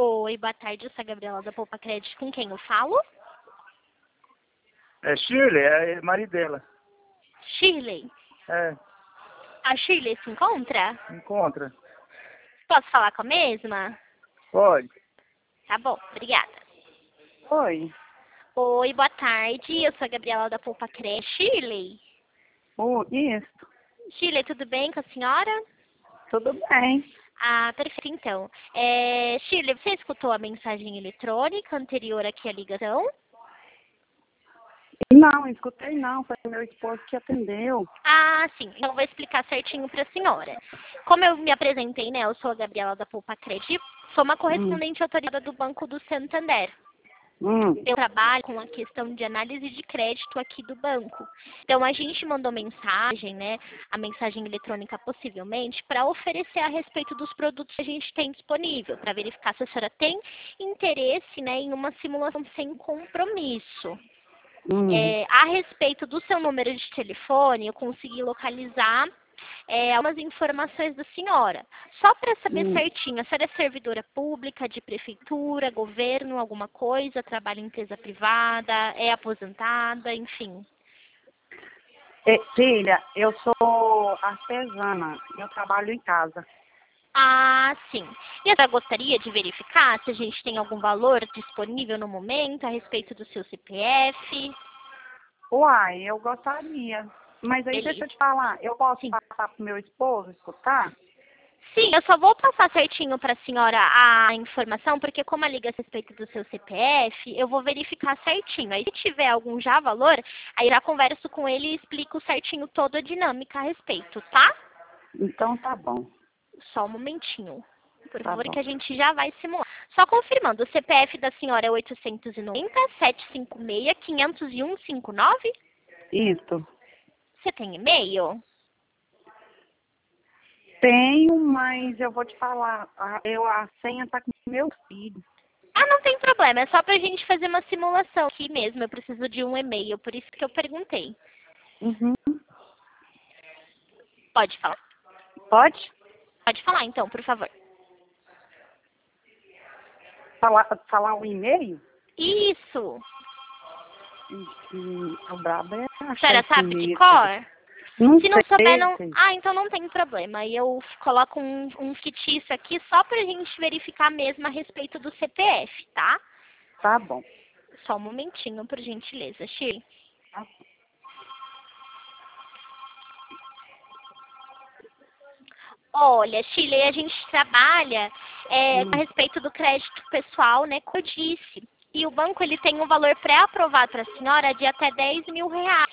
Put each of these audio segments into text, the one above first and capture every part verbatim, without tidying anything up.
Oi, boa tarde, eu sou a Gabriela da Poupa Crédito. Com quem eu falo? É Shirley, é marido dela. Shirley. É, A Shirley se encontra? encontra. Posso falar com a mesma? Pode. Tá bom, obrigada. Oi. Oi, boa tarde, eu sou a Gabriela da Poupa Crédito. Shirley? Oh, isso. Shirley, tudo bem com a senhora? Tudo bem. Ah, perfeito, então. É, Shirley, você escutou a mensagem eletrônica anterior aqui à ligação? Não, escutei não. Foi meu esposo que atendeu. Ah, sim. Então eu vou explicar certinho para a senhora. Como eu me apresentei, né? Eu sou a Gabriela da Poupa Crédito, sou uma Hum. correspondente autorizada do Banco do Santander. Hum. Eu trabalho com a questão de análise de crédito aqui do banco. Então a gente mandou mensagem, né? A mensagem eletrônica possivelmente, para oferecer a respeito dos produtos que a gente tem disponível, para verificar se a senhora tem interesse, né, em uma simulação sem compromisso. Hum. É, a respeito do seu número de telefone, eu consegui localizar é, algumas informações da senhora. Só para saber Hum. certinho, a senhora é servidora pública, de prefeitura, governo, alguma coisa, trabalha em empresa privada, é aposentada, enfim. Eh, filha, eu sou artesana. Eu trabalho em casa. Ah, sim. E a senhora gostaria de verificar se a gente tem algum valor disponível no momento a respeito do seu C P F? Uai, eu gostaria. Mas aí Beleza. deixa eu te falar. Eu posso Sim. passar pro meu esposo escutar? Sim, eu só vou passar certinho para a senhora a informação, porque como a liga a respeito do seu C P F, eu vou verificar certinho. Aí se tiver algum já valor, aí eu já converso com ele e explico certinho toda a dinâmica a respeito, tá? Então tá bom. Só um momentinho, por Tá favor, bom. que a gente já vai simular. Só confirmando, o C P F da senhora é oitocentos e noventa, setecentos e cinquenta e seis, quinhentos e um, cinquenta e nove? Isso. Você tem e-mail? Tenho, mas eu vou te falar. A, eu, a senha tá com meu filho. Ah, não tem problema, é só pra gente fazer uma simulação aqui mesmo. Eu preciso de um e-mail, por isso que eu perguntei. Uhum. Pode falar? Pode Pode falar então, por favor. falar, falar o e-mail? Isso! Hum, o brabo é A achar senhora esse sabe de e-mail. cor? Não Se não souber, não... sei. Ah, então não tem problema. Aí eu coloco um, um fictício aqui só pra gente verificar mesmo a respeito do C P F, tá? Tá bom. Só um momentinho, por gentileza, Shirley. Tá. Olha, Shirley, a gente trabalha é, Hum. a respeito do crédito pessoal, né, como eu disse. E o banco, ele tem um valor pré-aprovado para a senhora de até dez mil reais.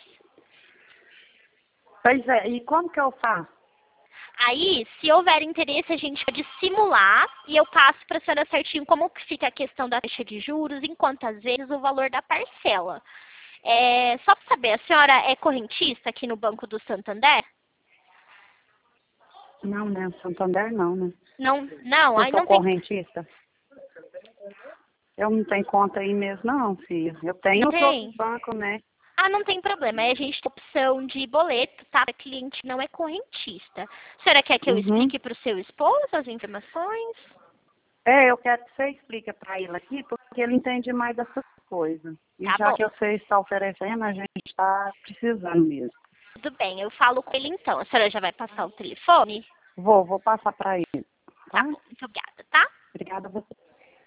Pois é, e como que eu faço? Aí, se houver interesse, a gente pode simular e eu passo para a senhora certinho como que fica a questão da taxa de juros, em quantas vezes o valor da parcela. É, só para saber, a senhora é correntista aqui no Banco do Santander? Não, né? Santander não, né? Não, não, Eu aí sou não tem. correntista. Eu não tenho conta aí mesmo, não, filha. Eu tenho Não nos tem? outros bancos, né? Ah, não tem problema. Aí a gente tem opção de boleto, tá? A cliente não é correntista. A senhora quer que eu Uhum. explique para o seu esposo as informações? É, eu quero que você explique para ele aqui, porque ele entende mais dessas coisas. E Tá já bom, que você está oferecendo, a gente está precisando mesmo. tudo bem. Eu falo com ele então. A senhora já vai passar o telefone? Vou, vou passar para ele, Tá tá? bom, muito obrigada, tá? Obrigada a você.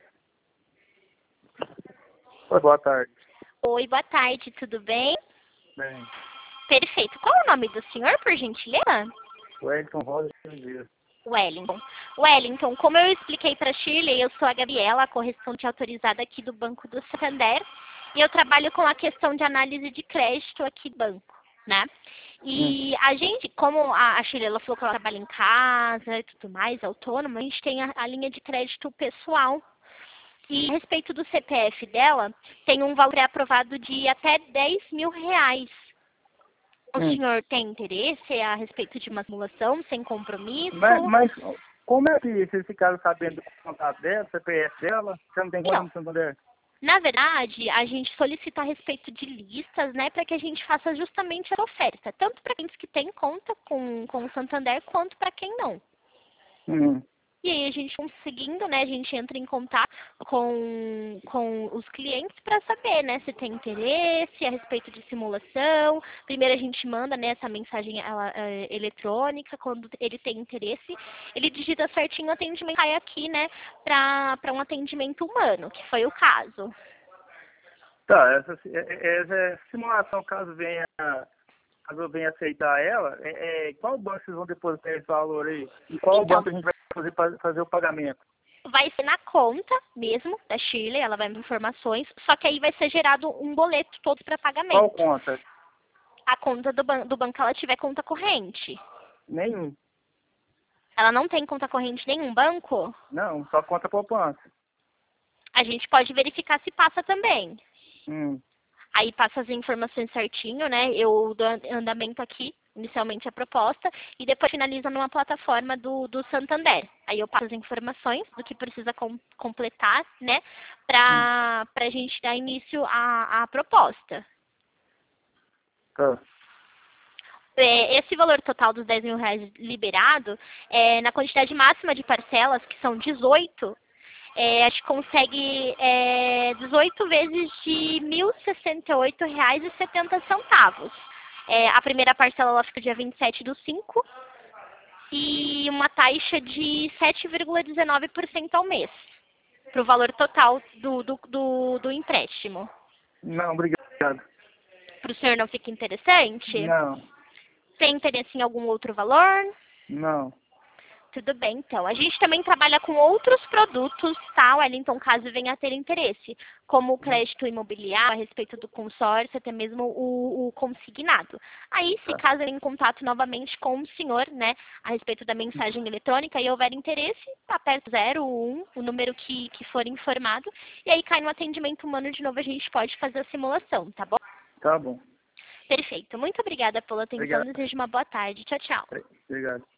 Oi, boa tarde. Oi, boa tarde, tudo bem? Bem, Perfeito. Qual é o nome do senhor, por gentileza? Wellington Rosa de Oliveira. Wellington. Wellington, como eu expliquei para Shirley, eu sou a Gabriela, a correspondente autorizada aqui do Banco do Santander, e eu trabalho com a questão de análise de crédito aqui do banco, né? E a gente, como a, a Shirley ela falou que ela trabalha em casa e tudo mais, autônoma, a gente tem a, a linha de crédito pessoal. E a respeito do C P F dela, tem um valor aprovado de até dez mil reais. O Hum. senhor tem interesse a respeito de uma simulação sem compromisso? Mas, mas como é que vocês ficaram sabendo do contato dela, C P F dela? Você não tem conta Então, no Santander? na verdade, a gente solicita a respeito de listas, né, para que a gente faça justamente essa oferta, tanto para clientes que têm conta com, com o Santander, quanto para quem não. Hum. E aí a gente conseguindo, né, a gente entra em contato com, com os clientes para saber, né, se tem interesse a respeito de simulação. Primeiro a gente manda, né, essa mensagem ela, é, eletrônica, quando ele tem interesse, ele digita certinho o atendimento, sai aqui, né, para um atendimento humano, que foi o caso. Tá, essa, essa simulação, caso venha, caso eu venha aceitar ela, é, é, qual banco vocês vão depositar esse valor aí? E qual Então, banco a gente vai fazer, fazer o pagamento? vai ser na conta mesmo da Shirley, ela vai me informações, só que aí vai ser gerado um boleto todo para pagamento. Qual conta? A conta do, ban do banco, ela tiver conta corrente. Nenhum. Ela não tem conta corrente em nenhum banco? Não, só conta poupança. A gente pode verificar se passa também. Hum. Aí passa as informações certinho, né? Eu dou andamento aqui, inicialmente a proposta, e depois finaliza numa plataforma do, do Santander. Aí eu passo as informações do que precisa com, completar, né? Pra, pra gente dar início à, à proposta. Tá. É, esse valor total dos dez mil reais liberado, é, na quantidade máxima de parcelas, que são dezoito, É, a gente consegue é, dezoito vezes de mil e sessenta e oito reais e setenta centavos. É, a primeira parcela ela fica dia vinte e sete do cinco e uma taxa de sete vírgula dezenove por cento ao mês, para o valor total do, do, do, do empréstimo. Não, obrigado. Para o senhor não fica interessante? Não, Tem interesse em algum outro valor? não. Tudo bem, então. A gente também trabalha com outros produtos, tá, Wellington, caso venha a ter interesse, como o crédito imobiliário, a respeito do consórcio, até mesmo o, o consignado. Aí, se Tá. caso ele em contato novamente com o senhor, né, a respeito da mensagem eletrônica e houver interesse, aperta zero um, o número que, que for informado, e aí cai no atendimento humano de novo, a gente pode fazer a simulação, tá bom? Tá bom. Perfeito. Muito obrigada pela atenção, Obrigado. desejo uma boa tarde. Tchau, tchau. Obrigado.